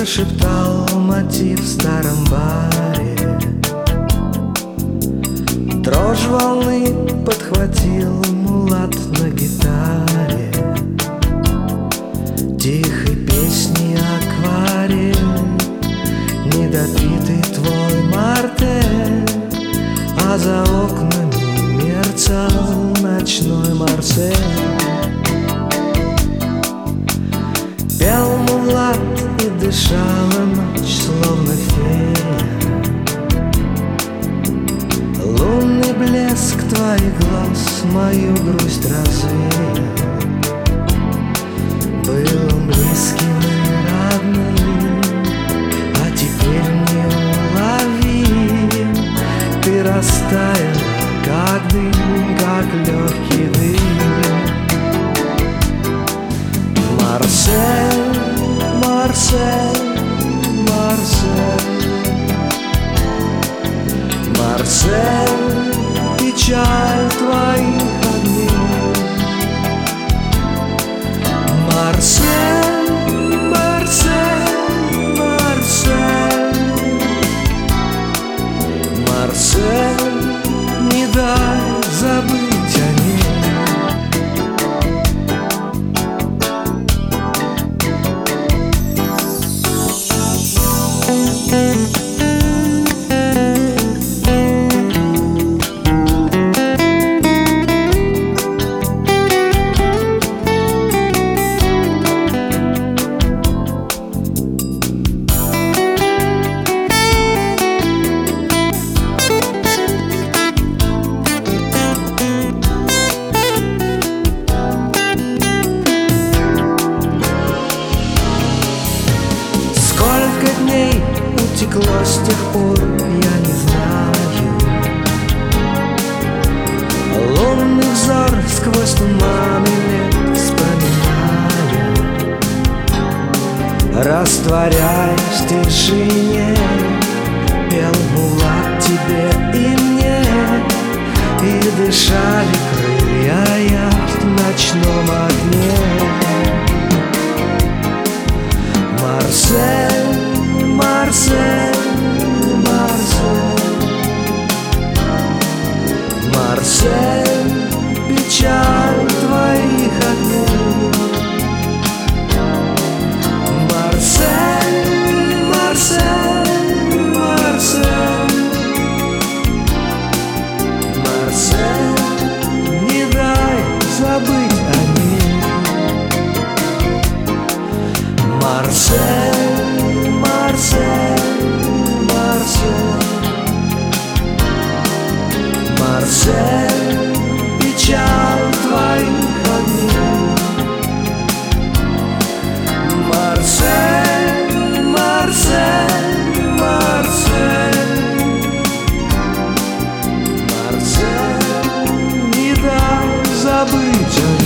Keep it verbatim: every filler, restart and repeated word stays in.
Прошептал мотив в старом баре, дрожь волны подхватил мулат на гитаре. Тихой песни акварель, недопитый твой мартель, а за окнами мерцал ночной Марсель. Пел мулат и дышала ночь, словно фея. Лунный блеск твоих глаз мою грусть развеял. Был он близким и родным, а теперь неуловим. Ты растаял, как дым, как легкий дым. Марсель, Марсель, Марсель, Марсель, печаль твоих огней. Марсель, Марсель, Марсель, Марсель, не дай забыть о ней. Утекло с тех пор, я не знаю. Лунный взор сквозь туманы лет вспоминая, растворяясь в тишине, пел мулат тебе и мне, и дышали крылья в ночном огне. Марсель, Марсель, Марсель, Марсель, печаль твоих огней. Марсель, Марсель, Марсель, Марсель, не дай забыть о ней. Марсель, Марсель, Марсель, Марсель, печаль твоих огней. Марсель, Марсель, Марсель, Марсель, не дай забыть о ней.